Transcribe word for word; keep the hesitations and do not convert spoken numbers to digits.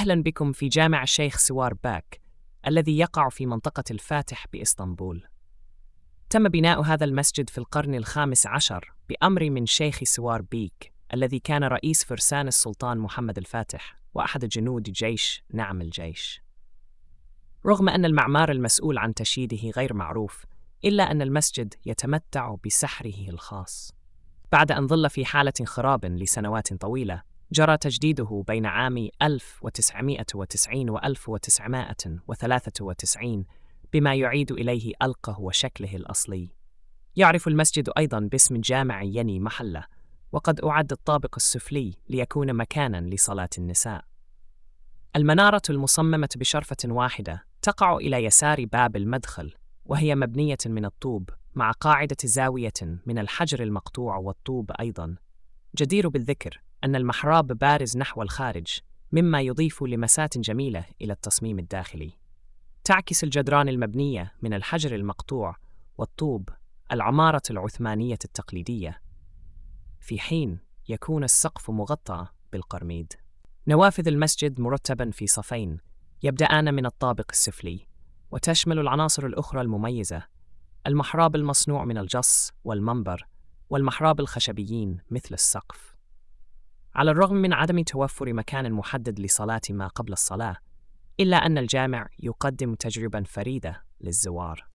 أهلا بكم في جامع الشيخ سوار باك الذي يقع في منطقة الفاتح بإسطنبول. تم بناء هذا المسجد في القرن الخامس عشر بأمر من شيخ سوار بيك الذي كان رئيس فرسان السلطان محمد الفاتح وأحد جنود جيش نعم الجيش. رغم أن المعمار المسؤول عن تشييده غير معروف، إلا أن المسجد يتمتع بسحره الخاص. بعد أن ظل في حالة خراب لسنوات طويلة، جرى تجديده بين عام ألف وتسعمائة وتسعين و ألف وتسعمائة وثلاثة وتسعين بما يعيد إليه ألقه وشكله الأصلي. يعرف المسجد أيضاً باسم جامع يني محلة، وقد أعد الطابق السفلي ليكون مكاناً لصلاة النساء. المنارة المصممة بشرفة واحدة تقع إلى يسار باب المدخل، وهي مبنية من الطوب مع قاعدة زاوية من الحجر المقطوع والطوب أيضاً. جدير بالذكر أن المحراب بارز نحو الخارج، مما يضيف لمسات جميلة إلى التصميم الداخلي. تعكس الجدران المبنية من الحجر المقطوع والطوب العمارة العثمانية التقليدية، في حين يكون السقف مغطى بالقرميد. نوافذ المسجد مرتباً في صفين يبدأان من الطابق السفلي، وتشمل العناصر الأخرى المميزة: المحراب المصنوع من الجص والمنبر، والمحراب الخشبيين مثل السقف. على الرغم من عدم توفر مكان محدد لصلاة ما قبل الصلاة، إلا أن الجامع يقدم تجربة فريدة للزوار.